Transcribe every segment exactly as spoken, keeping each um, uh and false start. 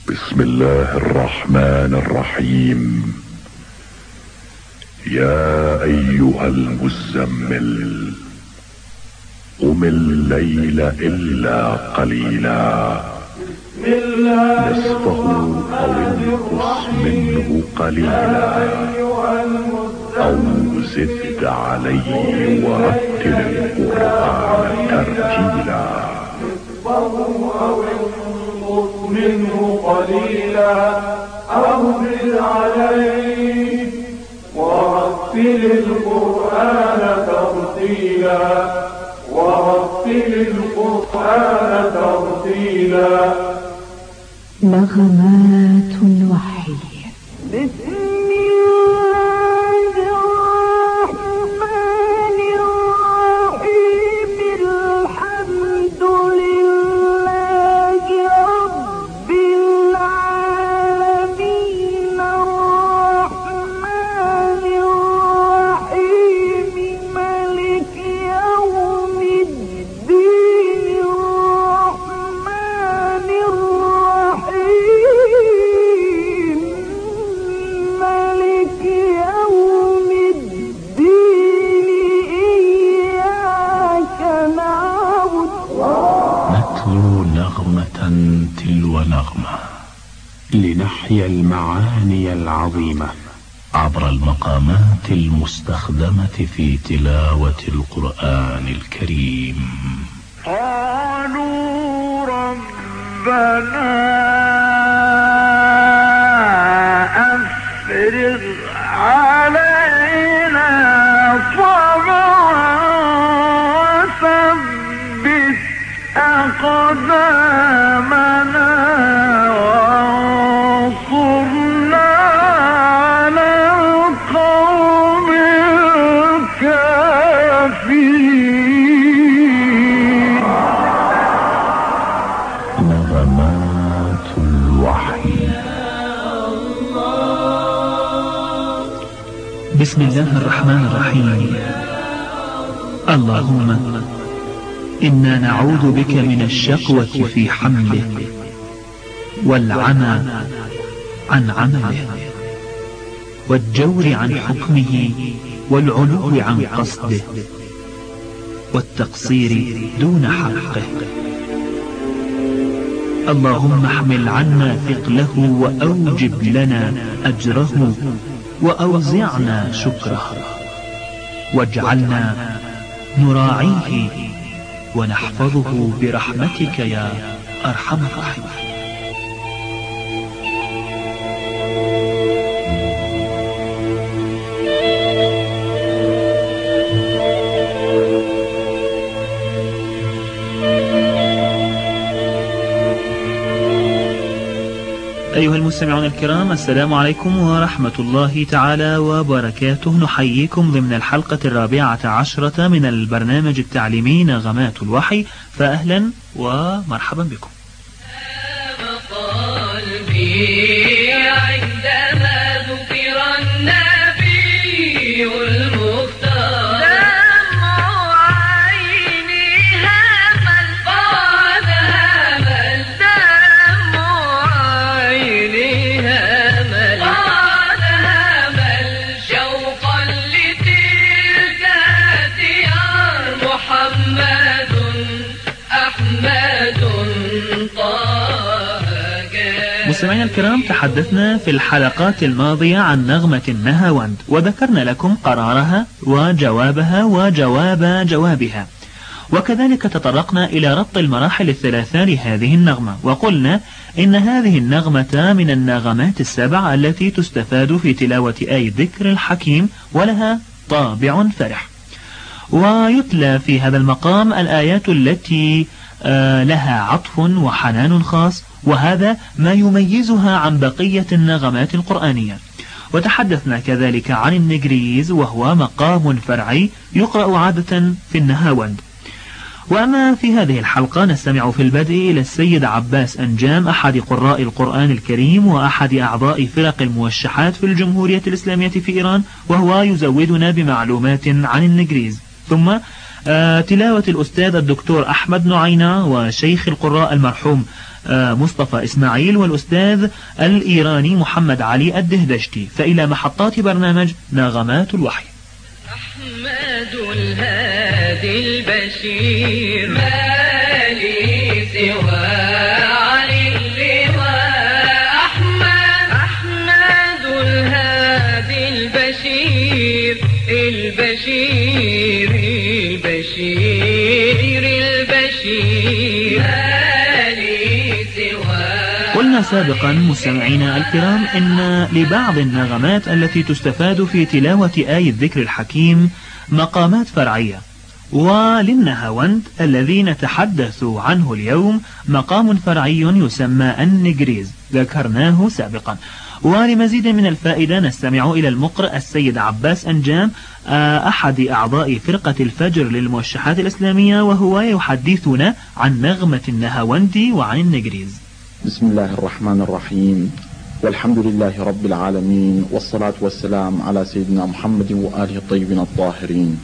بسم الله الرحمن الرحيم. يا أيها المزمل قم الليل إلا قليلا نصفه أو انقص منه قليلا أو زد عليه ورتل القرآن ترتيلا. منه قليلا أو زد عليه ورتل القرآن ترتيلا ورتل القرآن ترتيلا. نغمات الوحي. بسم تلو نغمة لنحيا المعاني العظيمة عبر المقامات المستخدمة في تلاوة القرآن الكريم. قالوا ربنا أفرغ علينا صبرا وثبت أقدامنا وانصرنا على القوم الكافرين. نغمات الوحي. بسم الله الرحمن الرحيم. اللهم إنا نعوذ بك من الشقوة في حمله والعمى عن عمله والجور عن حكمه والعلو عن قصده والتقصير دون حقه. اللهم احمل عنا ثقله وأوجب لنا أجره وأوزعنا شكره واجعلنا نراعيه ونحفظه برحمتك يا أرحم الراحمين. أيها المستمعون الكرام، السلام عليكم ورحمة الله تعالى وبركاته. نحييكم ضمن الحلقة الرابعة عشرة من البرنامج التعليمي نغمات الوحي، فأهلا ومرحبا بكم. قلبي عندما ذكر النبي المختار دمع عيني همل قد همل دمع عيني همل قد همل شوقا لتلك الديار محمد أحمد طه. مستمعينا الكرام، تحدثنا في الحلقات الماضية عن نغمة النهاوند وذكرنا لكم قرارها وجوابها وجواب جوابها، وكذلك تطرقنا إلى ربط المراحل الثلاثة لهذه النغمة، وقلنا إن هذه النغمة من النغمات السبع التي تستفاد في تلاوة آي الذكر الحكيم ولها طابع فرح. ويتلى في هذا المقام الآيات التي لها عطف وحنان خاص، وهذا ما يميزها عن بقية النغمات القرآنية. وتحدثنا كذلك عن النجريز وهو مقام فرعي يقرأ عادة في النهاوند. وأما في هذه الحلقة نستمع في البدء إلى السيد عباس أنجام، أحد قراء القرآن الكريم وأحد أعضاء فرق الموشحات في الجمهورية الإسلامية في إيران، وهو يزودنا بمعلومات عن النجريز. ثم آه تلاوة الأستاذ الدكتور أحمد نعينة وشيخ القراء المرحوم مصطفى إسماعيل والأستاذ الإيراني محمد علي الدهدشتي. فإلى محطات برنامج نغمات الوحي. أحمد الهادي البشير ما لي سوى علي اللواء أحمد أحمد الهادي البشير البشير البشير البشير ما لي سوى. قلنا سابقا مستمعينا الكرام إن لبعض النغمات التي تستفاد في تلاوة آي الذكر الحكيم مقامات فرعية، وللنهاوند الذي نتحدث عنه اليوم مقام فرعي يسمى النجريز ذكرناه سابقا. ولمزيد من الفائدة نستمع إلى المقرئ السيد عباس أنجام أحد أعضاء فرقة الفجر للموشحات الإسلامية، وهو يحدثنا عن نغمة النهاوند وعن النجريز. بسم الله الرحمن الرحيم، والحمد لله رب العالمين، والصلاة والسلام على سيدنا محمد وآله الطيبين الطاهرين.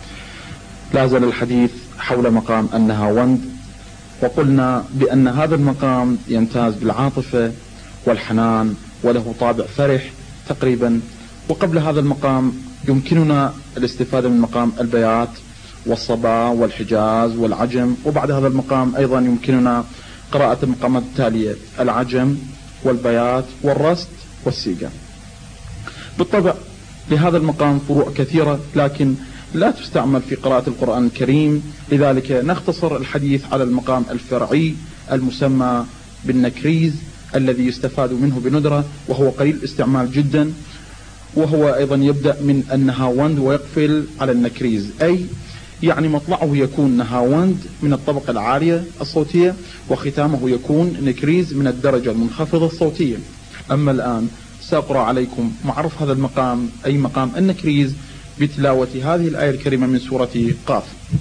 لا زال الحديث حول مقام النهاوند، وقلنا بأن هذا المقام يمتاز بالعاطفة والحنان وله طابع فرح تقريبا. وقبل هذا المقام يمكننا الاستفادة من مقام البيات والصبا والحجاز والعجم، وبعد هذا المقام أيضا يمكننا قراءة المقامات التالية: العجم والبيات والرست والسيقة. بالطبع لهذا المقام فروع كثيرة لكن لا تستعمل في قراءة القرآن الكريم، لذلك نختصر الحديث على المقام الفرعي المسمى بالنكريز الذي يستفاد منه بندرة، وهو قليل الاستعمال جدا، وهو أيضا يبدأ من النهاوند ويقفل على النكريز، أي يعني مطلعه يكون نهاوند من الطبقة العالية الصوتية، وختامه يكون نكريز من الدرجة المنخفضة الصوتية. أما الآن سأقرأ عليكم معرف هذا المقام أي مقام النكريز بتلاوة هذه الآية الكريمة من سورة قاف.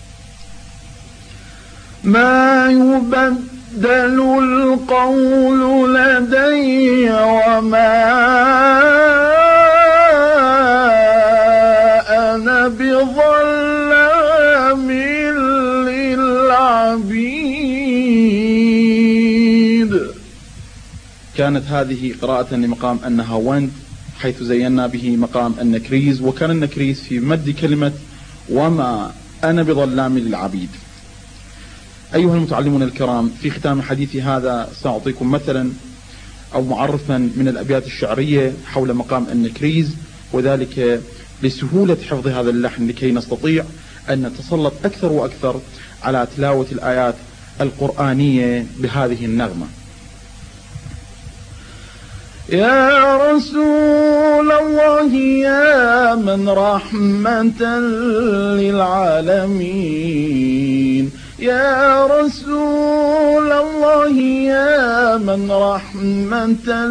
ما يبدل القول لدي وما أنا بظلام للعبيد. كانت هذه قراءة لمقام النهاوند حيث زينا به مقام النكريز، وكان النكريز في مد كلمة وما أنا بظلام للعبيد. أيها المتعلمون الكرام، في ختام حديثي هذا سأعطيكم مثلا أو معرفا من الأبيات الشعرية حول مقام النكريز، وذلك لسهولة حفظ هذا اللحن لكي نستطيع أن نتسلط أكثر وأكثر على تلاوة الآيات القرآنية بهذه النغمة. يا رسول الله يا من رحمة للعالمين، يا رسول الله يا من رحمة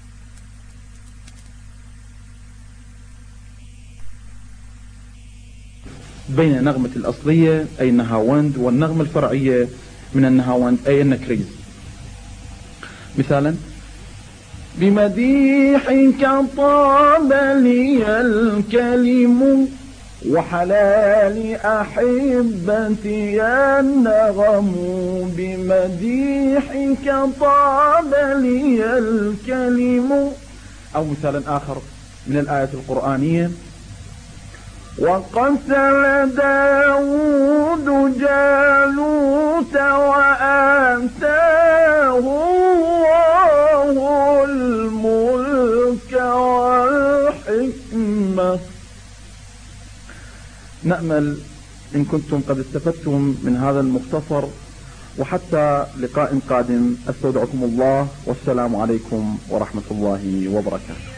بين النغمة الأصلية أي النهاوند والنغمة الفرعية من النهاوند أي النكريز. مثالا: بمديحك طاب لي الكلم وحلال أحبتي النغم، بمديحك طاب لي الكلم. أو مثالا آخر من الآية القرآنية: وقتل داود جالوت وآتاه الله الملك والحكمة. نأمل إن كنتم قد استفدتم من هذا المختصر، وحتى لقاء قادم أستودعكم الله، والسلام عليكم ورحمة الله وبركاته.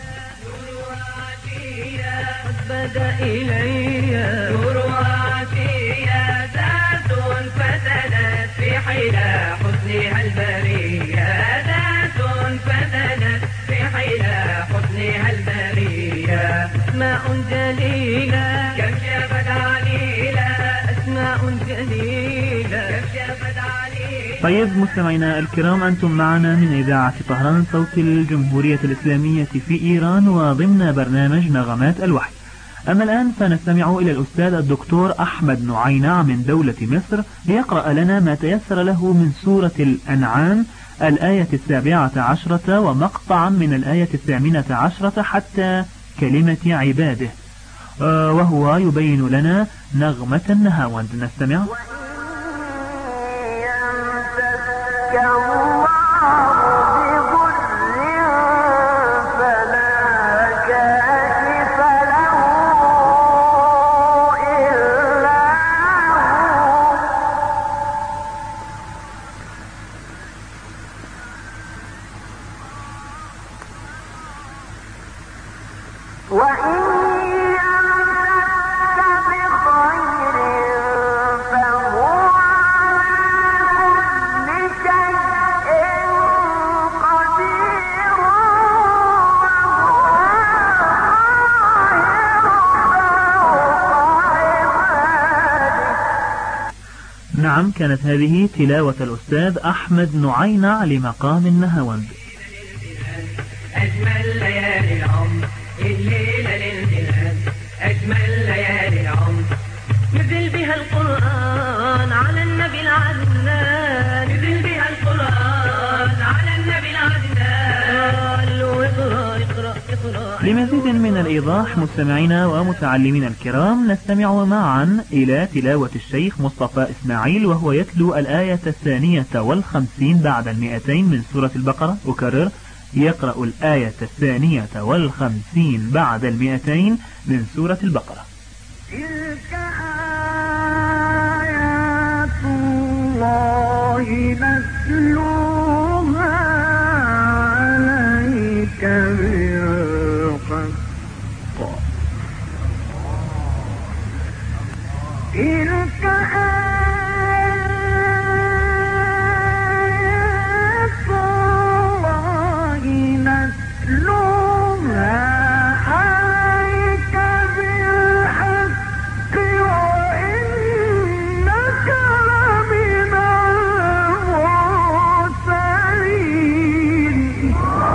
بدأ إلي درواتي ذات فتنت في حلا حسنها البرية، ذات فتنت في حلا حسنها البرية. أسماء جليلة كم شافت عليلة، أسماء جليلة كم شافت عليلة. طيب مستمعينا الكرام، أنتم معنا من إذاعة طهران صوت الجمهورية الإسلامية في إيران، وضمن برنامج نغمات الوحي. أما الآن فنستمع إلى الأستاذ الدكتور أحمد نعينع من دولة مصر ليقرأ لنا ما تيسر له من سورة الأنعام الآية السابعة عشرة ومقطعا من الآية الثامنة عشرة حتى كلمة عباده، وهو يبين لنا نغمة النهاوند. نستمع. نعم، كانت هذه تلاوة الأستاذ أحمد نعينع لمقام النهاوند. أجمل ليالي العمر الليلة للبلاد، أجمل ليالي العمر نزل بها القرآن على النبي العدنان، نزل بها القرآن على النبي العدنان، واقرأ اقرأ اقرأ. لمزيد من الإيضاح مستمعينا ومتعلمين الكرام، نستمع معا إلى تلاوة الشيخ مصطفى إسماعيل وهو يتلو الآية الثانية والخمسين بعد المئتين من سورة البقرة. أكرر، يقرأ الآية الثانية والخمسين بعد المئتين من سورة البقرة. تلك آيات الله نتلوها عليك بالحق، تلك آيات الله نتلوها عليك بالحق وإنك لمن المرسلين.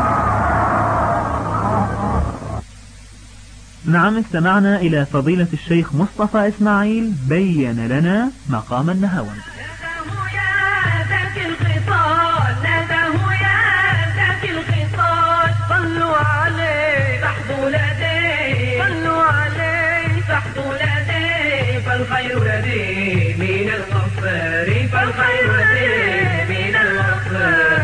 نعم، استمعنا إلى فضيلة الشيخ مصطفى إسماعيل بين لنا مقام النهاوند. ناداه يا ذاك الخصال، ناداه يا ذاك الخصال، صلوا عليه فاحظوا لديه، صلوا عليه فاحظوا لديه، فالخير لديه من الغفار، فالخير لديه من الغفار.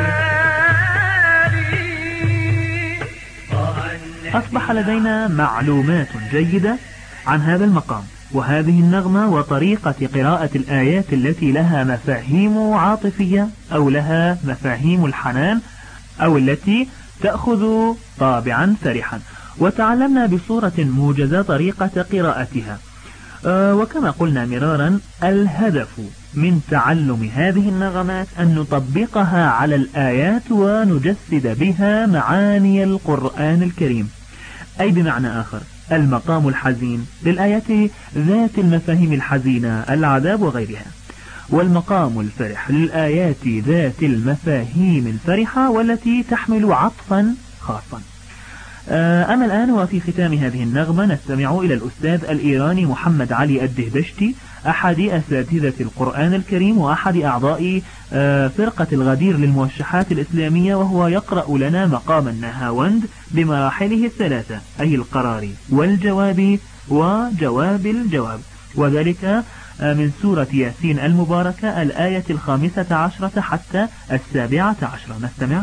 أصبح لدينا معلومات جيدة عن هذا المقام وهذه النغمة وطريقة قراءة الآيات التي لها مفاهيم عاطفية أو لها مفاهيم الحنان أو التي تأخذ طابعا فرحا، وتعلمنا بصورة موجزة طريقة قراءتها. أه وكما قلنا مرارا، الهدف من تعلم هذه النغمات أن نطبقها على الآيات ونجسد بها معاني القرآن الكريم، أي بمعنى آخر المقام الحزين للآيات ذات المفاهيم الحزينة، العذاب وغيرها، والمقام الفرح للآيات ذات المفاهيم الفرحة والتي تحمل عطفا خاصا. أما الآن وفي ختام هذه النغمة نستمع إلى الأستاذ الإيراني محمد علي الدهبشتي، أحد أساتذة القرآن الكريم وأحد أعضاء فرقة الغدير للموشحات الإسلامية، وهو يقرأ لنا مقام النهاوند بمراحله الثلاثة، أي القرار والجواب وجواب الجواب، وذلك من سورة ياسين المباركة الآية الخامسة عشرة حتى السابعة عشرة. نستمع.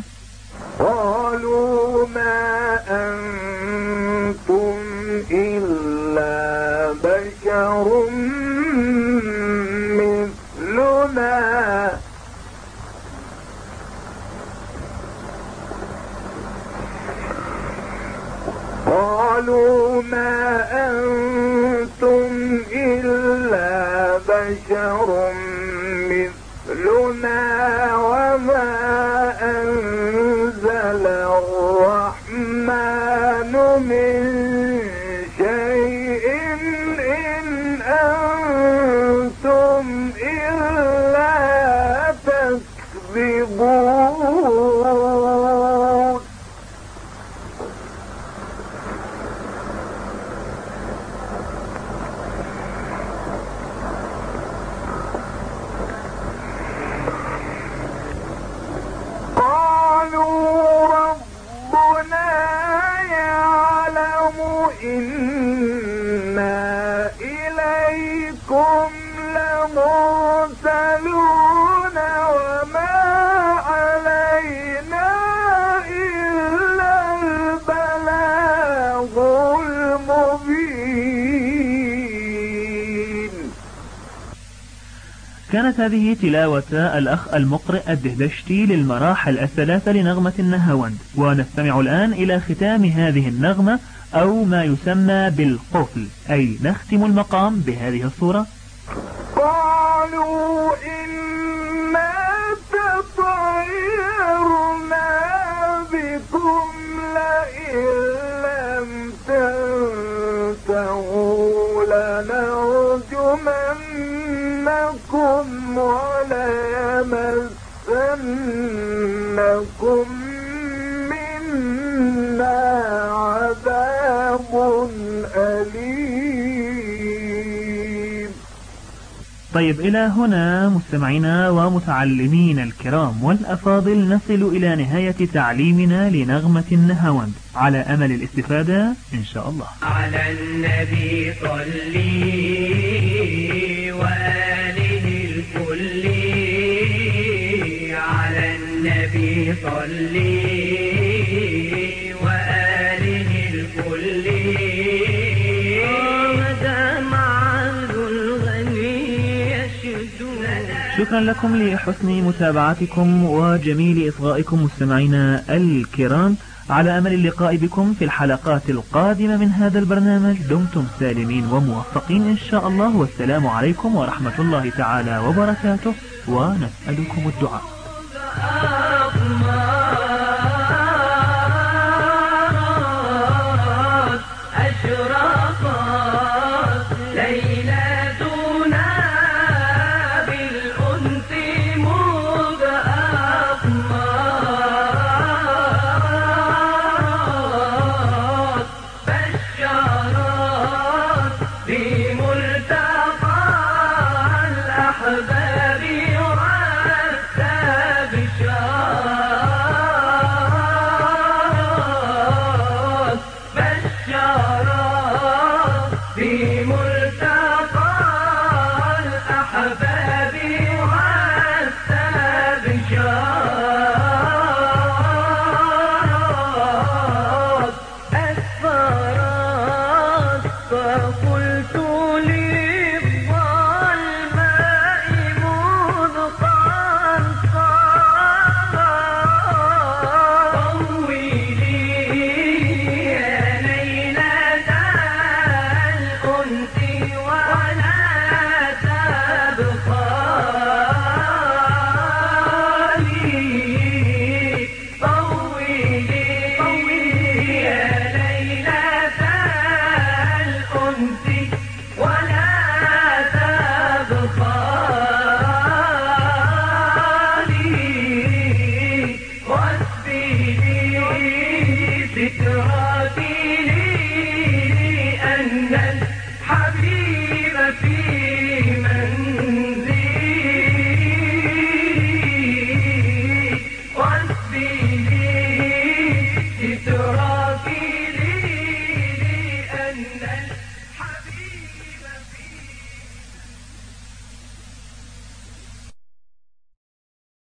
قالوا ما أنتم إلا بشر مثلنا قالوا ما أنتم إلا بشر مثلنا وما أنزل الرحمن من شيء إن أنتم إلا تكذبون. كانت هذه تلاوة الأخ المقرئ الدهدشتي للمراحل الثلاثة لنغمة النهاوند، ونستمع الآن إلى ختام هذه النغمة أو ما يسمى بالقفل، أي نختم المقام بهذه الصورة. قالوا إنا تطيرنا بكم لئن لم تنتهوا لنرجمنكم وليمسنكم منا عذاب أليم. طيب، إلى هنا مستمعينا ومتعلمين الكرام والأفاضل نصل إلى نهاية تعليمنا لنغمة النهاوند، على أمل الاستفادة إن شاء الله. على النبي صلي وآله الكل، على النبي صلي وآله الكل، شكرا لكم لحسن متابعتكم وجميل إصغائكم مستمعينا الكرام، على أمل اللقاء بكم في الحلقات القادمة من هذا البرنامج. دمتم سالمين وموفقين إن شاء الله، والسلام عليكم ورحمة الله تعالى وبركاته، ونسألكم الدعاء.